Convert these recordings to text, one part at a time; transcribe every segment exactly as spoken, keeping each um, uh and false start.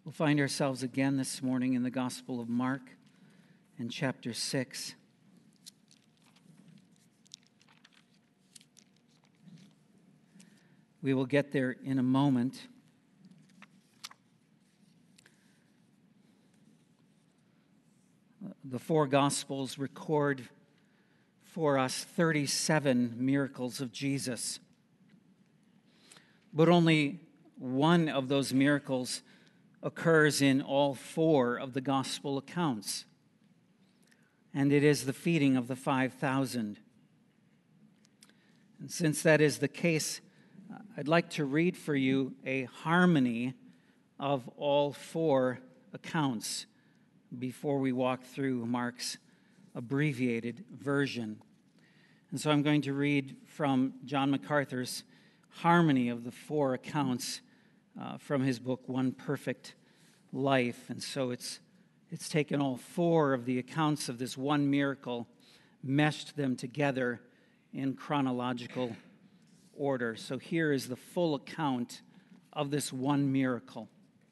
We'll find ourselves again this morning in the Gospel of Mark in chapter six. We will get there in a moment. The four Gospels record for us thirty-seven miracles of Jesus. But only one of those miracles occurs in all four of the Gospel accounts, and it is the feeding of the five thousand. And since that is the case, I'd like to read for you a harmony of all four accounts before we walk through Mark's abbreviated version. And so I'm going to read from John MacArthur's harmony of the four accounts uh, from his book, One Perfect Life. And so it's it's taken all four of the accounts of this one miracle, meshed them together in chronological order. So here is the full account of this one miracle.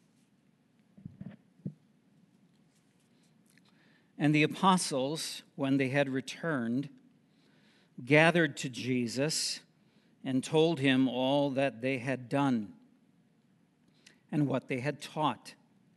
And the apostles, when they had returned, gathered to Jesus and told him all that they had done and what they had taught.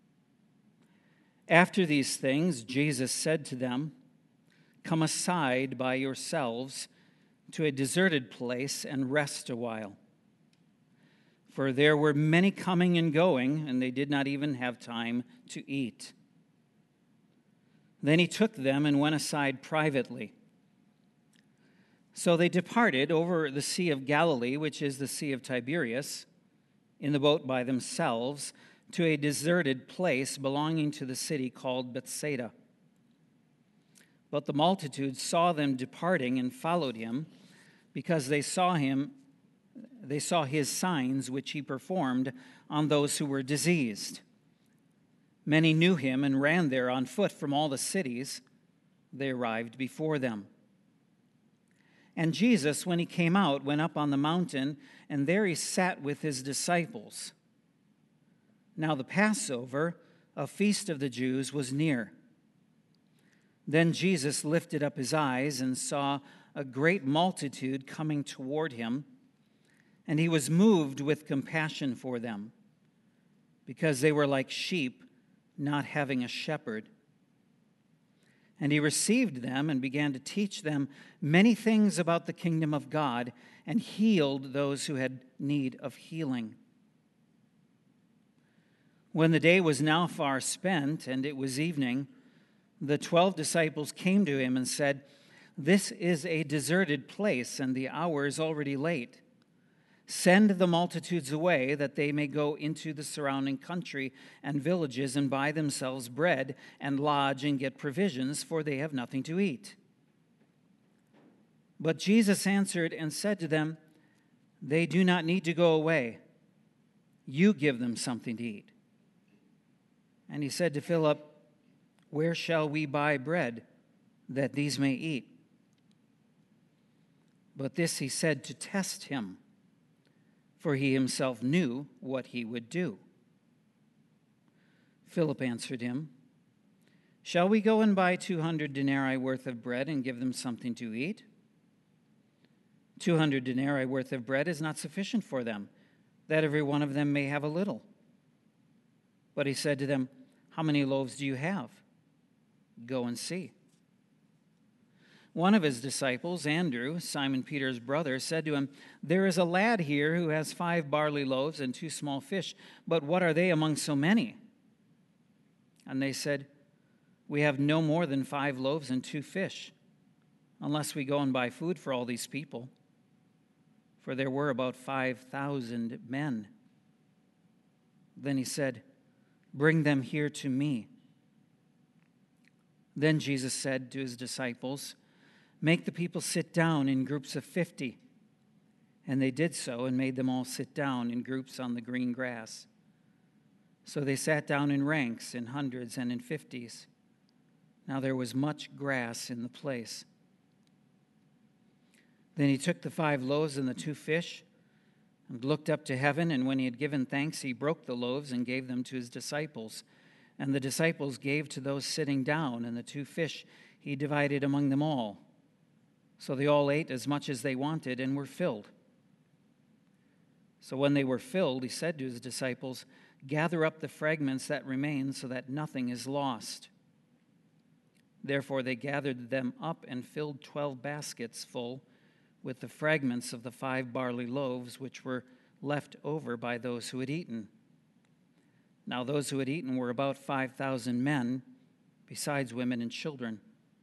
After these things, Jesus said to them, "Come aside by yourselves to a deserted place and rest a while." For there were many coming and going, and they did not even have time to eat. Then he took them and went aside privately. So they departed over the Sea of Galilee, which is the Sea of Tiberias, in the boat by themselves, to a deserted place belonging to the city called Bethsaida. But the multitude saw them departing and followed him, because they saw him, they saw his signs which he performed on those who were diseased. Many knew him and ran there on foot from all the cities. They arrived before them. And Jesus, when he came out, went up on the mountain, and there he sat with his disciples. Now the Passover, a feast of the Jews, was near. Then Jesus lifted up his eyes and saw a great multitude coming toward him, and he was moved with compassion for them, because they were like sheep not having a shepherd. And he received them and began to teach them many things about the kingdom of God, and healed those who had need of healing. When the day was now far spent, and it was evening, the twelve disciples came to him and said, "This is a deserted place, and the hour is already late. Send the multitudes away, that they may go into the surrounding country and villages and buy themselves bread and lodge and get provisions, for they have nothing to eat." But Jesus answered and said to them, "They do not need to go away. You give them something to eat." And he said to Philip, "Where shall we buy bread that these may eat?" But this he said to test him, for he himself knew what he would do. Philip answered him, "Shall we go and buy two hundred denarii worth of bread and give them something to eat?" Two hundred denarii worth of bread is not sufficient for them, that every one of them may have a little. But he said to them, "How many loaves do you have? Go and see." One of his disciples, Andrew, Simon Peter's brother, said to him, "There is a lad here who has five barley loaves and two small fish, but what are they among so many?" And they said, "We have no more than five loaves and two fish, unless we go and buy food for all these people." For there were about five thousand men. Then he said, "Bring them here to me." Then Jesus said to his disciples, "Make the people sit down in groups of fifty." And they did so and made them all sit down in groups on the green grass. So they sat down in ranks, in hundreds and in fifties. Now there was much grass in the place. Then he took the five loaves and the two fish, and looked up to heaven, and when he had given thanks, he broke the loaves and gave them to his disciples. And the disciples gave to those sitting down, and the two fish he divided among them all. So they all ate as much as they wanted and were filled. So when they were filled, he said to his disciples, "Gather up the fragments that remain so that nothing is lost." Therefore they gathered them up and filled twelve baskets full with the fragments of the five barley loaves which were left over by those who had eaten. Now those who had eaten were about five thousand men, besides women and children.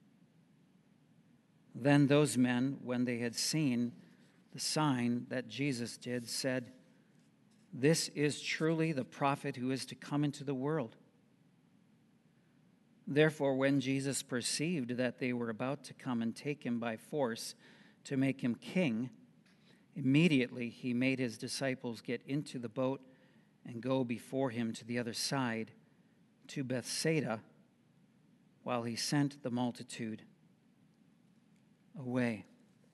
Then those men, when they had seen the sign that Jesus did, said, "This is truly the prophet who is to come into the world." Therefore, when Jesus perceived that they were about to come and take him by force to make him king, immediately he made his disciples get into the boat and go before him to the other side, to Bethsaida, while he sent the multitude away.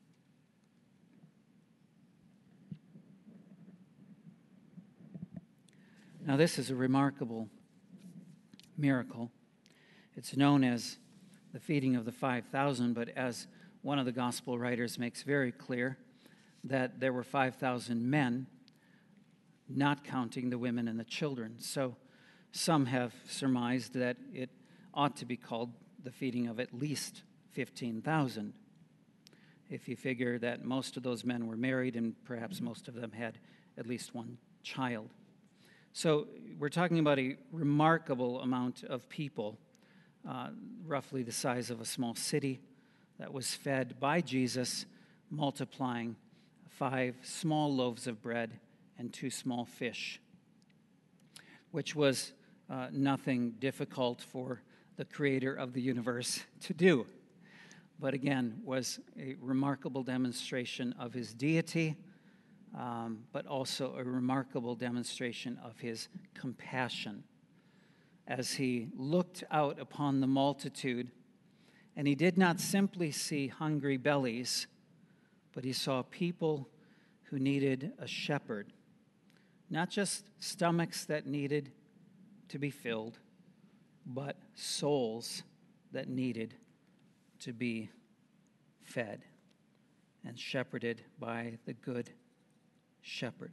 Now, this is a remarkable miracle. It's known as the feeding of the five thousand, but as one of the gospel writers makes very clear, that there were five thousand men, not counting the women and the children. So some have surmised that it ought to be called the feeding of at least fifteen thousand. If you figure that most of those men were married and perhaps most of them had at least one child. So we're talking about a remarkable amount of people, uh, roughly the size of a small city, that was fed by Jesus, multiplying five small loaves of bread and two small fish, which was uh, nothing difficult for the creator of the universe to do, but again, was a remarkable demonstration of his deity, um, but also a remarkable demonstration of his compassion as he looked out upon the multitude, and he did not simply see hungry bellies, but he saw people who needed a shepherd. Not just stomachs that needed to be filled, but souls that needed to be fed and shepherded by the good shepherd.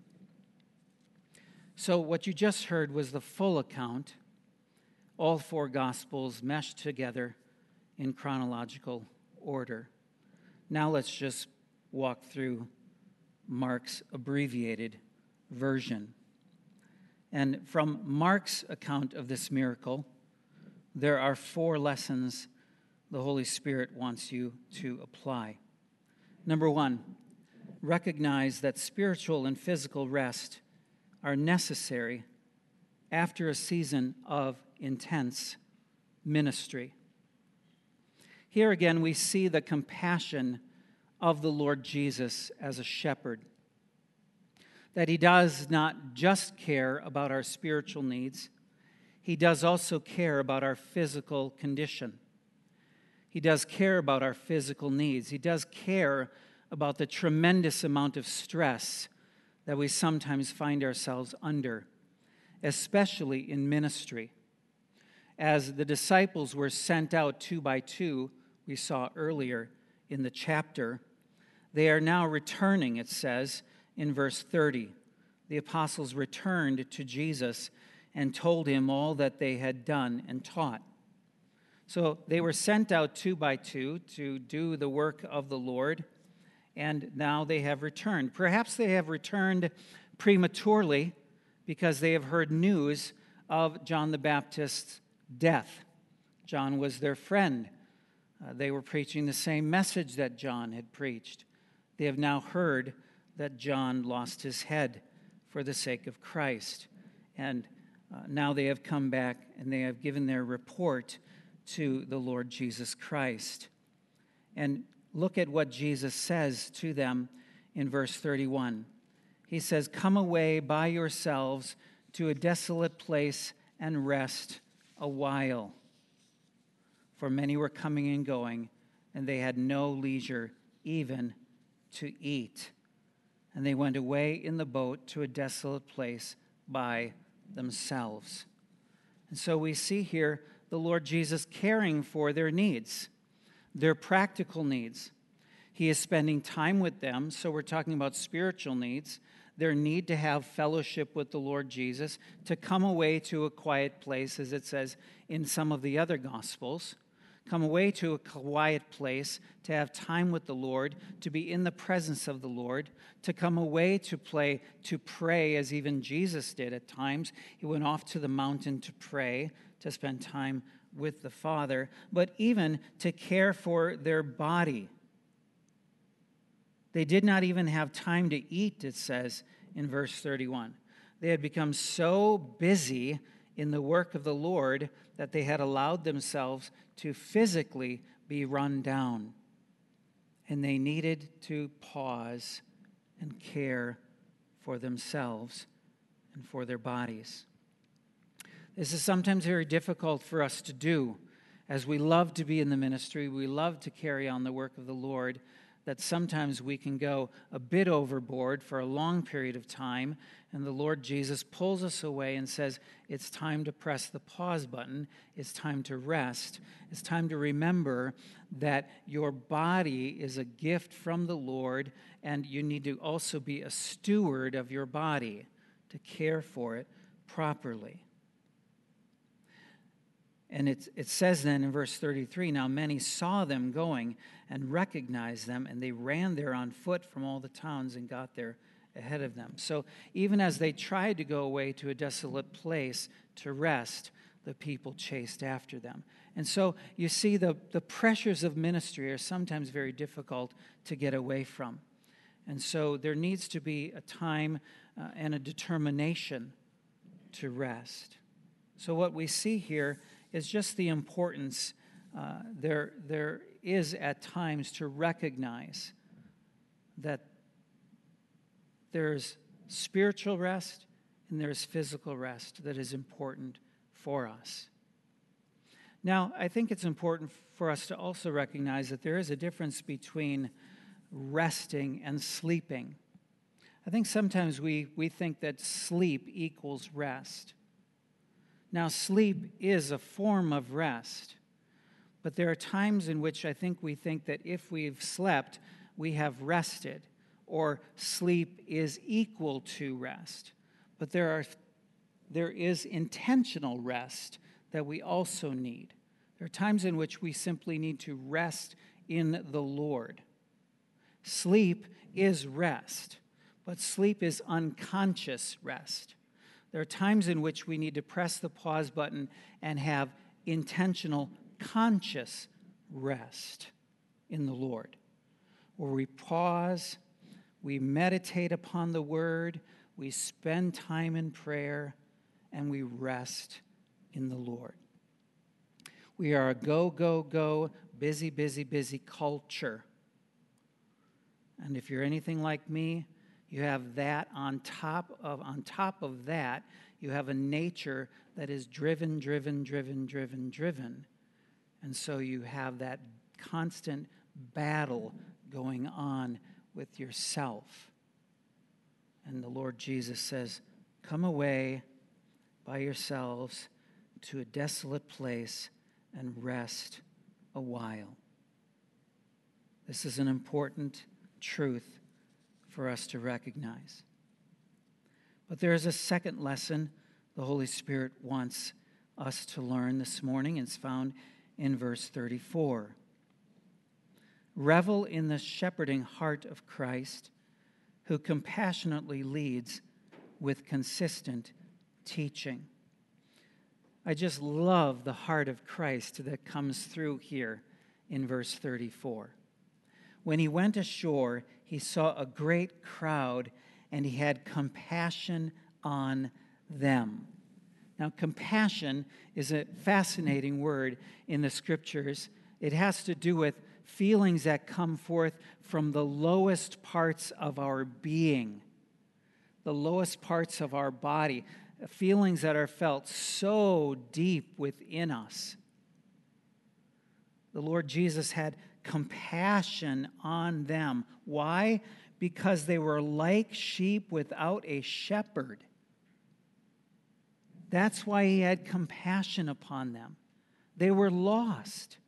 So what you just heard was the full account, all four Gospels meshed together in chronological order. Now let's just walk through Mark's abbreviated version. And from Mark's account of this miracle, there are four lessons the Holy Spirit wants you to apply. Number one, recognize that spiritual and physical rest are necessary after a season of intense ministry. Here again, we see the compassion of the Lord Jesus as a shepherd, that he does not just care about our spiritual needs, he does also care about our physical condition. He does care about our physical needs. He does care about the tremendous amount of stress that we sometimes find ourselves under, especially in ministry. As the disciples were sent out two by two, we saw earlier in the chapter, they are now returning, it says in verse thirty. The apostles returned to Jesus and told him all that they had done and taught. So they were sent out two by two to do the work of the Lord, and now they have returned. Perhaps they have returned prematurely because they have heard news of John the Baptist's death. John was their friend. Uh, they were preaching the same message that John had preached. They have now heard that John lost his head for the sake of Christ. And uh, now they have come back and they have given their report to the Lord Jesus Christ. And look at what Jesus says to them in verse thirty-one. He says, "Come away by yourselves to a desolate place and rest a while." For many were coming and going, and they had no leisure even to eat. and they went away in the boat to a desolate place by themselves. And so we see here the Lord Jesus caring for their needs, their practical needs. He is spending time with them, so we're talking about spiritual needs, their need to have fellowship with the Lord Jesus, to come away to a quiet place, as it says in some of the other Gospels, come away to a quiet place, to have time with the Lord, to be in the presence of the Lord, to come away to play, to pray, as even Jesus did at times. He went off to the mountain to pray, to spend time with the Father, but even to care for their body. They did not even have time to eat, it says in verse thirty-one. They had become so busy in the work of the Lord that they had allowed themselves to physically be run down. And they needed to pause and care for themselves and for their bodies. This is sometimes very difficult for us to do, as we love to be in the ministry, we love to carry on the work of the Lord, that sometimes we can go a bit overboard for a long period of time, and the Lord Jesus pulls us away and says, it's time to press the pause button, it's time to rest, it's time to remember that your body is a gift from the Lord, and you need to also be a steward of your body to care for it properly. And it, it says then in verse thirty-three, now many saw them going and recognized them, and they ran there on foot from all the towns and got there ahead of them. So even as they tried to go away to a desolate place to rest, the people chased after them. And so you see the, the pressures of ministry are sometimes very difficult to get away from. And so there needs to be a time uh, and a determination to rest. So what we see here is just the importance uh, there, there is at times to recognize that there's spiritual rest and there's physical rest that is important for us. Now, I think it's important for us to also recognize that there is a difference between resting and sleeping. I think sometimes we, we think that sleep equals rest. Now, sleep is a form of rest, but there are times in which I think we think that if we've slept, we have rested, or sleep is equal to rest. But there are, there is intentional rest that we also need. There are times in which we simply need to rest in the Lord. Sleep is rest, but sleep is unconscious rest. There are times in which we need to press the pause button and have intentional, conscious rest in the Lord, where we pause, we meditate upon the Word, we spend time in prayer, and we rest in the Lord. We are a go, go, go, busy, busy, busy culture. And if you're anything like me, you have that on top of, on top of that, you have a nature that is driven, driven, driven, driven, driven. And so you have that constant battle going on with yourself. And the Lord Jesus says, come away by yourselves to a desolate place and rest a while. This is an important truth for us to recognize. But there is a second lesson the Holy Spirit wants us to learn this morning. It's found in verse thirty-four. Revel in the shepherding heart of Christ, who compassionately leads with consistent teaching. I just love the heart of Christ that comes through here in verse thirty-four. When he went ashore, he saw a great crowd, and he had compassion on them. Now, compassion is a fascinating word in the Scriptures. It has to do with feelings that come forth from the lowest parts of our being, the lowest parts of our body, feelings that are felt so deep within us. The Lord Jesus had compassion on them. Why? because they were like sheep without a shepherd. That's why he had compassion upon them. They were lost.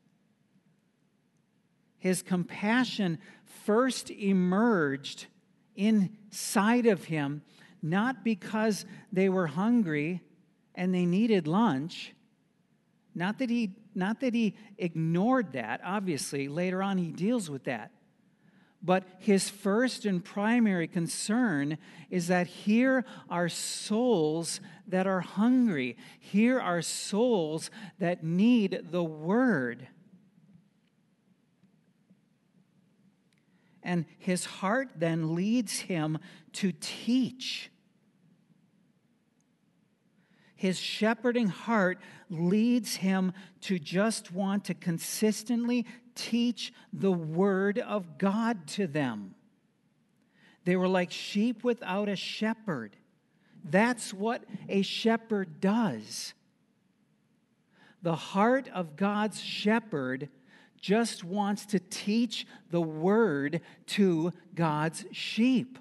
His compassion first emerged inside of him, not because they were hungry and they needed lunch. Not that he, not that he ignored that. Obviously, later on he deals with that. But his first and primary concern is that here are souls that are hungry. Here are souls that need the word. And his heart then leads him to teach. His shepherding heart leads him to just want to consistently teach the word of God to them. They were like sheep without a shepherd. That's what a shepherd does. The heart of God's shepherd just wants to teach the word to God's sheep.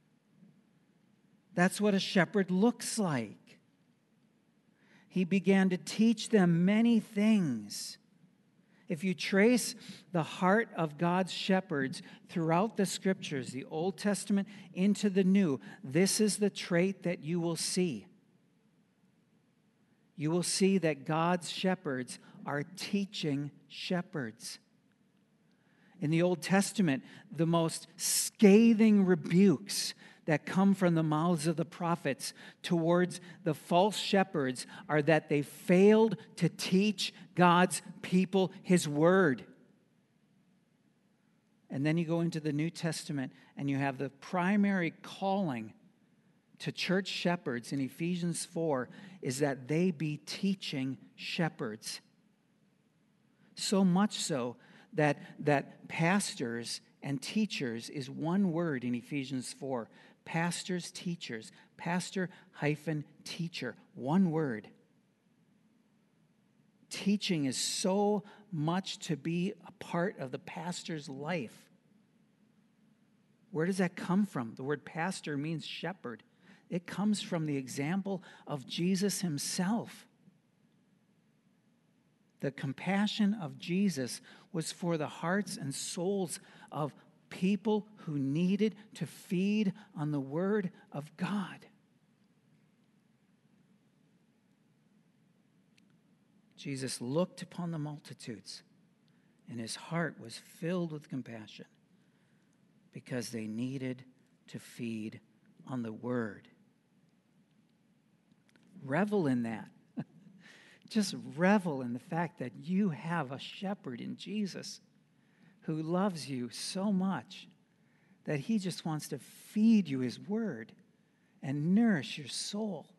That's what a shepherd looks like. He began to teach them many things. If you trace the heart of God's shepherds throughout the Scriptures, the Old Testament into the New, this is the trait that you will see. You will see that God's shepherds are teaching shepherds. In the Old Testament, the most scathing rebukes that come from the mouths of the prophets towards the false shepherds are that they failed to teach God's people his word. And then you go into the New Testament and you have the primary calling to church shepherds in Ephesians four is that they be teaching shepherds. So much so that, that pastors and teachers is one word in Ephesians four. Pastors, teachers. Pastor hyphen teacher. One word. Teaching is so much to be a part of the pastor's life. Where does that come from? The word pastor means shepherd. It comes from the example of Jesus himself. The compassion of Jesus was for the hearts and souls of people who needed to feed on the word of God. Jesus looked upon the multitudes, and his heart was filled with compassion because they needed to feed on the word. Revel in that. Just revel in the fact that you have a shepherd in Jesus who loves you so much that he just wants to feed you his word and nourish your soul,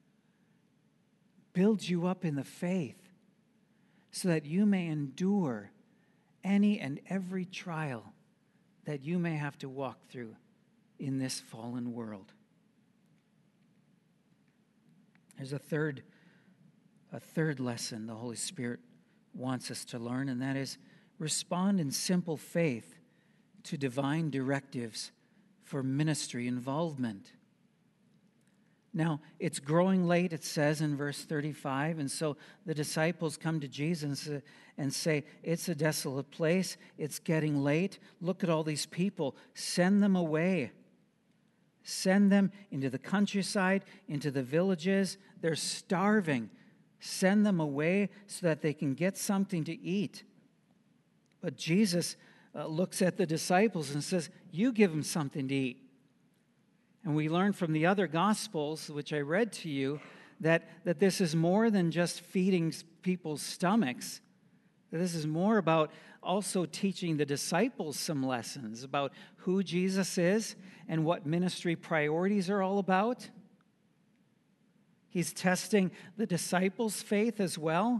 build you up in the faith so that you may endure any and every trial that you may have to walk through in this fallen world. There's a third, a third lesson the Holy Spirit wants us to learn, and that is respond in simple faith to divine directives for ministry involvement. Now, it's growing late, it says in verse thirty-five, and so the disciples come to Jesus and say, it's a desolate place, it's getting late, look at all these people, send them away. Send them into the countryside, into the villages, they're starving. Send them away so that they can get something to eat. But Jesus uh, looks at the disciples and says, you give them something to eat. And we learn from the other Gospels, which I read to you, that, that this is more than just feeding people's stomachs. That this is more about also teaching the disciples some lessons about who Jesus is and what ministry priorities are all about. He's testing the disciples' faith as well.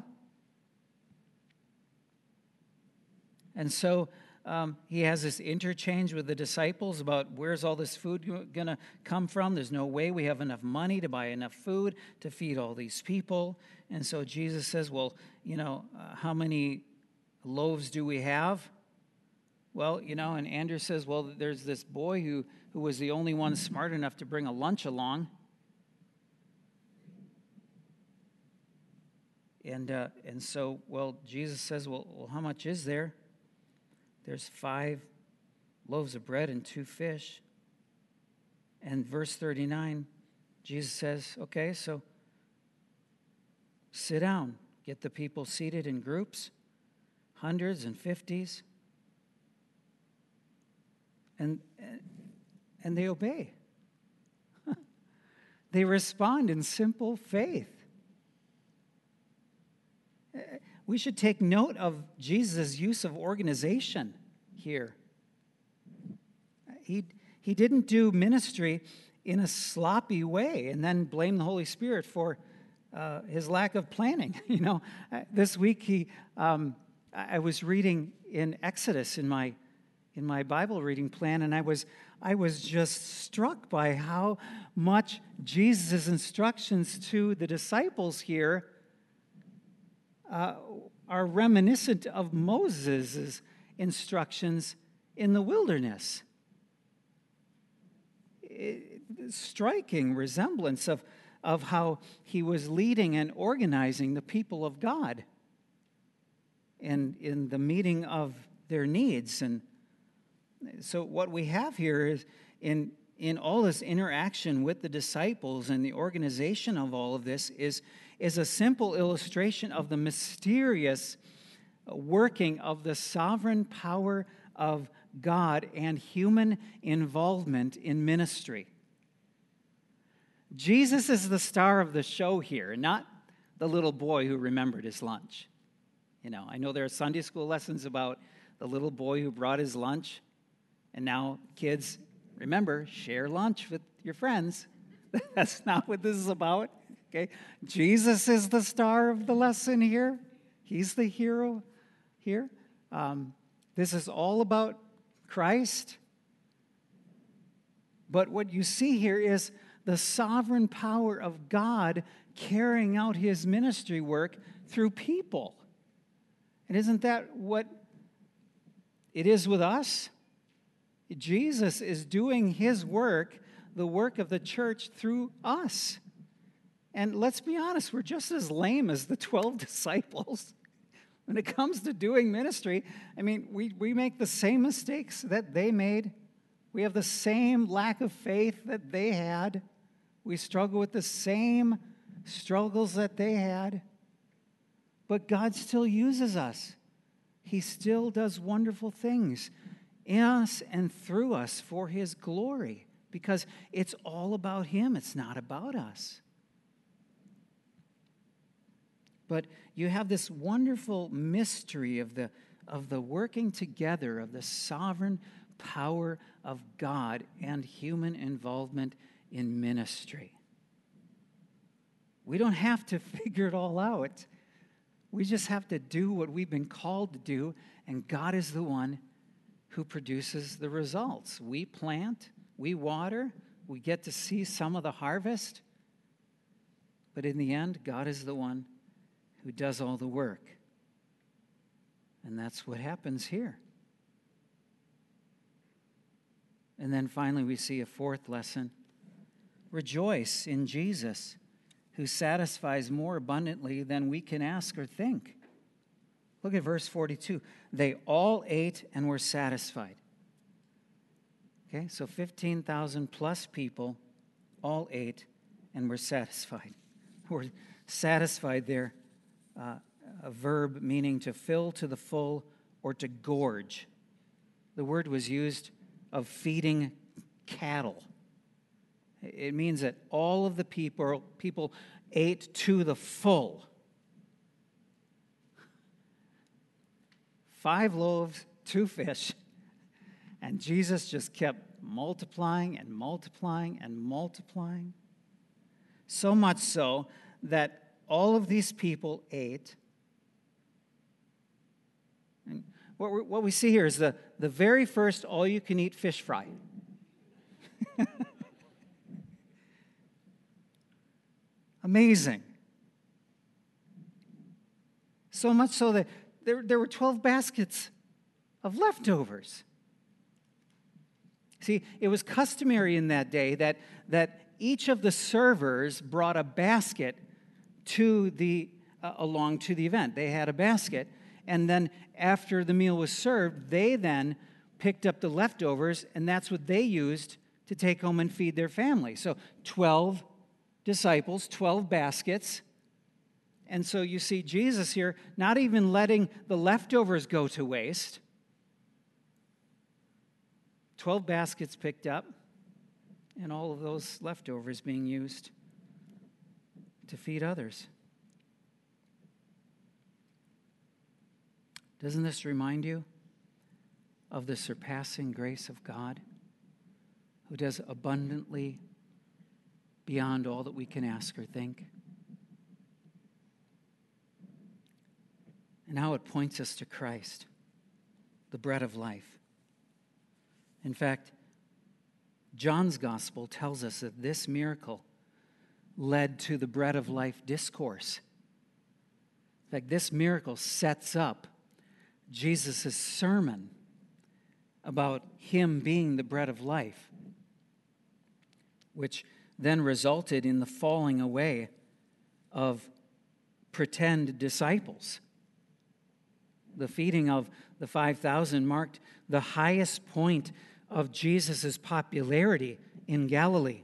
And so um, he has this interchange with the disciples about where's all this food going to come from. There's no way we have enough money to buy enough food to feed all these people. And so Jesus says, well, you know, uh, how many loaves do we have? Well, you know, and Andrew says, well, there's this boy who, who was the only one smart enough to bring a lunch along. And uh, and so, well, Jesus says, well, well, how much is there? There's five loaves of bread and two fish. And verse thirty-nine, Jesus says, okay, so sit down. Get the people seated in groups, hundreds and fifties. And, and they obey. They respond in simple faith. We should take note of Jesus' use of organization here. He, he didn't do ministry in a sloppy way and then blame the Holy Spirit for uh, his lack of planning. You know, this week he, um, I was reading in Exodus in my in my Bible reading plan, and I was I was just struck by how much Jesus' instructions to the disciples here Uh, are reminiscent of Moses' instructions in the wilderness. It, striking resemblance of, of how he was leading and organizing the people of God in, in the meeting of their needs. And so what we have here is in, in all this interaction with the disciples and the organization of all of this is is a simple illustration of the mysterious working of the sovereign power of God and human involvement in ministry. Jesus is the star of the show here, not the little boy who remembered his lunch. You know, I know there are Sunday school lessons about the little boy who brought his lunch, and now kids, remember, share lunch with your friends. That's not what this is about. Okay, Jesus is the star of the lesson here. He's the hero here. Um, this is all about Christ. But what you see here is the sovereign power of God carrying out his ministry work through people. And isn't that what it is with us? Jesus is doing his work, the work of the church, through us. And let's be honest, we're just as lame as the twelve disciples. When it comes to doing ministry, I mean, we, we make the same mistakes that they made. We have the same lack of faith that they had. We struggle with the same struggles that they had. But God still uses us. He still does wonderful things in us and through us for his glory, because it's all about him. It's not about us. But you have this wonderful mystery of the, of the working together of the sovereign power of God and human involvement in ministry. We don't have to figure it all out. We just have to do what we've been called to do, and God is the one who produces the results. We plant, we water, we get to see some of the harvest, but in the end, God is the one who does all the work. And that's what happens here. And then finally, we see a fourth lesson. Rejoice in Jesus, who satisfies more abundantly than we can ask or think. Look at verse forty-two. They all ate and were satisfied. Okay, so fifteen thousand plus people all ate and were satisfied. Were satisfied there. Uh, a verb meaning to fill to the full or to gorge. The word was used of feeding cattle. It means that all of the people, people ate to the full. Five loaves, two fish, and Jesus just kept multiplying and multiplying and multiplying. So much so that all of these people ate. And what, we, what we see here is the, the very first all-you-can-eat fish fry. Amazing. So much so that there, there were twelve baskets of leftovers. See, it was customary in that day that, that each of the servers brought a basket to the uh, along to the event. They had a basket, and then after the meal was served, they then picked up the leftovers, and that's what they used to take home and feed their family. So twelve disciples, twelve baskets. And so you see Jesus here not even letting the leftovers go to waste. twelve baskets picked up, and all of those leftovers being used to feed others. Doesn't this remind you of the surpassing grace of God, who does abundantly beyond all that we can ask or think? And how it points us to Christ, the bread of life. In fact, John's gospel tells us that this miracle led to the bread of life discourse. In fact, this miracle sets up Jesus' sermon about him being the bread of life, which then resulted in the falling away of pretend disciples. The feeding of the five thousand marked the highest point of Jesus' popularity in Galilee.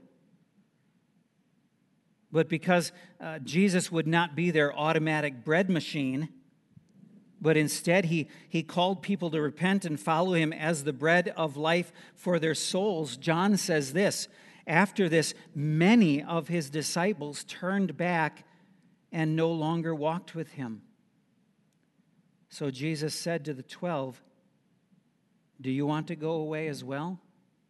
But because uh, Jesus would not be their automatic bread machine, but instead he, he called people to repent and follow him as the bread of life for their souls, John says this: after this, many of his disciples turned back and no longer walked with him. So Jesus said to the twelve, "Do you want to go away as well?"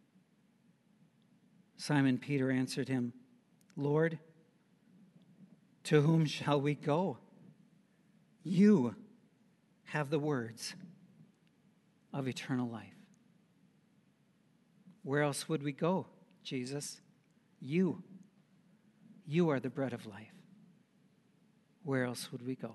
Simon Peter answered him, "Lord, to whom shall we go? You have the words of eternal life." Where else would we go, Jesus? You. You are the bread of life. Where else would we go?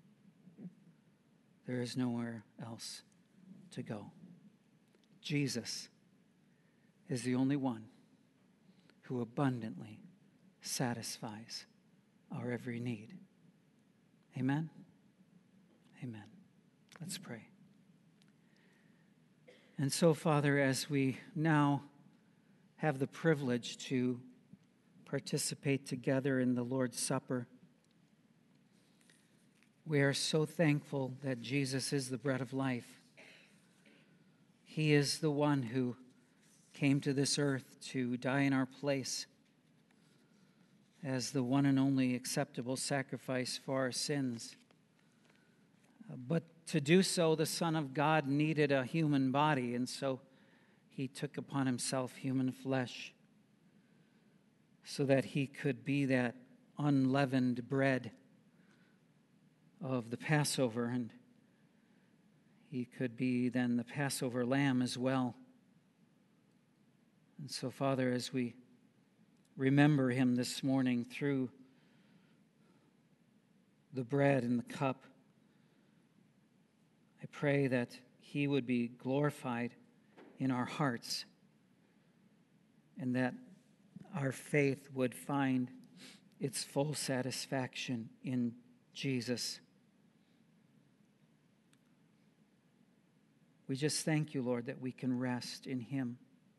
There is nowhere else to go. Jesus is the only one who abundantly satisfies our every need. Amen? Amen. Let's pray. And so, Father, as we now have the privilege to participate together in the Lord's Supper, we are so thankful that Jesus is the bread of life. He is the one who came to this earth to die in our place as the one and only acceptable sacrifice for our sins. But to do so, the Son of God needed a human body, and so he took upon himself human flesh so that he could be that unleavened bread of the Passover, and he could be then the Passover lamb as well. And so, Father, as we remember him this morning through the bread and the cup, I pray that he would be glorified in our hearts and that our faith would find its full satisfaction in Jesus. We just thank you, Lord, that we can rest in him.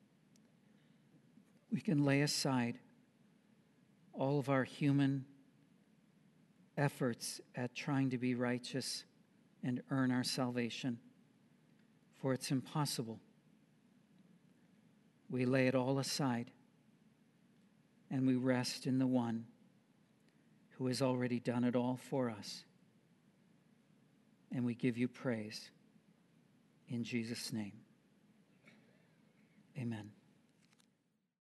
We can lay aside all of our human efforts at trying to be righteous and earn our salvation, for it's impossible. We lay it all aside, and we rest in the one who has already done it all for us. And we give you praise in Jesus' name. Amen.